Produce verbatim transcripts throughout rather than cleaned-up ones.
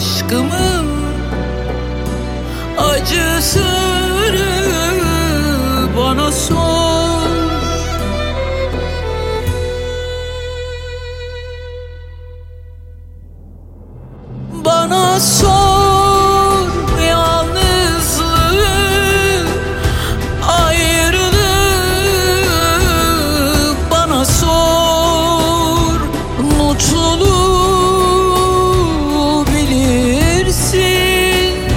aşkımın acısını bana sor. Bana sor yalnızlığı, ayrılığı, bana sor mutluluğu bilirsin,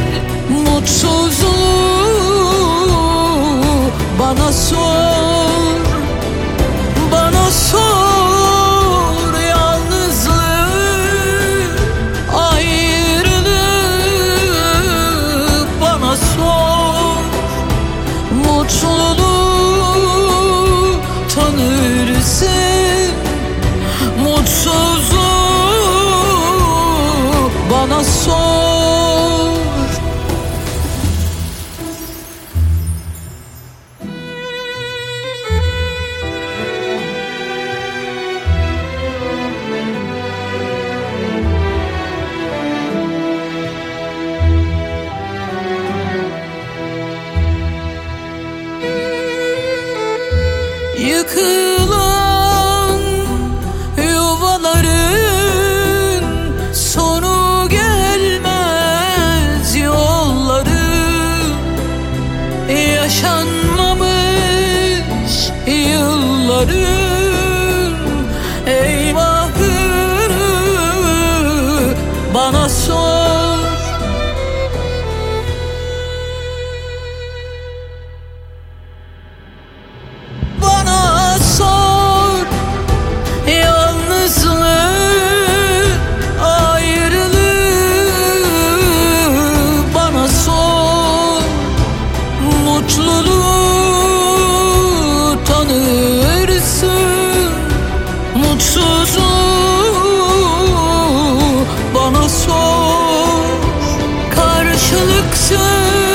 mutsuzluğu bana sor. Bana sor yalnızlığı, ayrılığı, bana sor mutluluğu tanırsın, mutsuzluğu bana sor. Yıkılan yuvaların sonu gelmez, yolların yaşanmamış yılların eyvahını bana sor. Bana sor yalnızlığı, ayrılığı, bana sor mutluluğu tanırsın, mutsuzluğu bana sor. Karşılıksız